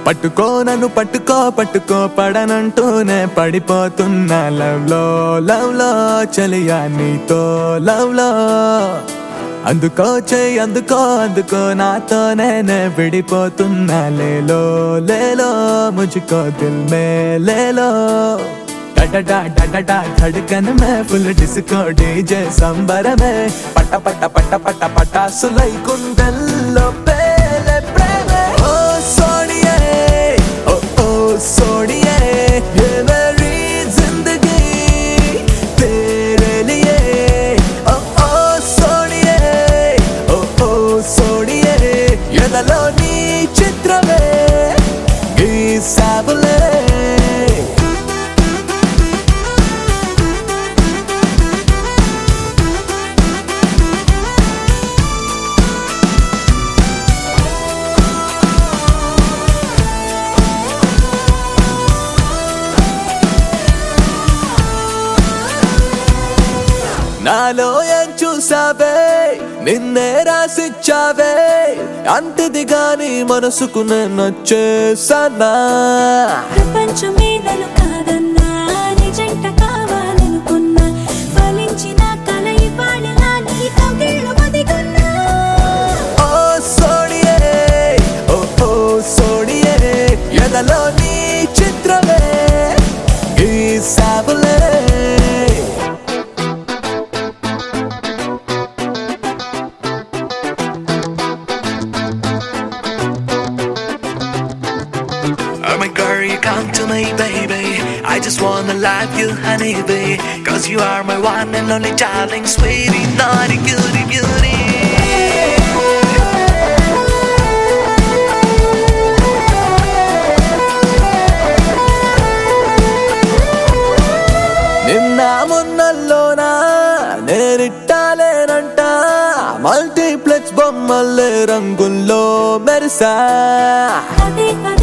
పట్టుకో నన్ను పట్టుకో పట్టుకో పడనంటూనే పడిపోతున్నా లవ్ లో చలియా నీతో లవ్ లో అందుకో చెయ్యి అందుకో అందుకో నాతో నేనే విడిపోతున్నా లేలో ముझको दिल में ले लो डडडा डडडा धड़कन में फुल डिस्को डीजे संबर में पट पट पट पट पटासुलై గుండెల్లో పేలే ప్రేమే ఓ సోనియే ఓ సోనియే ये मेरी जिंदगी तेरे लिए ओ సోనియే ఓ సోనియే ఎదలో నీ చిత్రమే గీసావులే నాలో ఏం చూసావే నిన్నే రాసిచ్చావే అంతది గాని మనసుకు నచ్చేసానా ప్రపంచమే నన్ను కాదన్నా నిజంట కావాలనుకున్నా ఫలించిన కల ఇవాళలా నీ కౌగిళ్ళు ఒదిగొన్నా ఓ సోనియే ఓ సోనియే ఎదలో నీ చిత్రమే గీసావులే Oh my girl, you come to me, baby. I just wanna love you, honeybee. Cause you are my one and only darling, sweetie, naughty, cutie, beauty. నిన్న మొన్నల్లోనా నేనిట్టాలేనంట మల్టీప్లెక్స్ బొమ్మల్లే రంగుల్లో మెరిసా అదే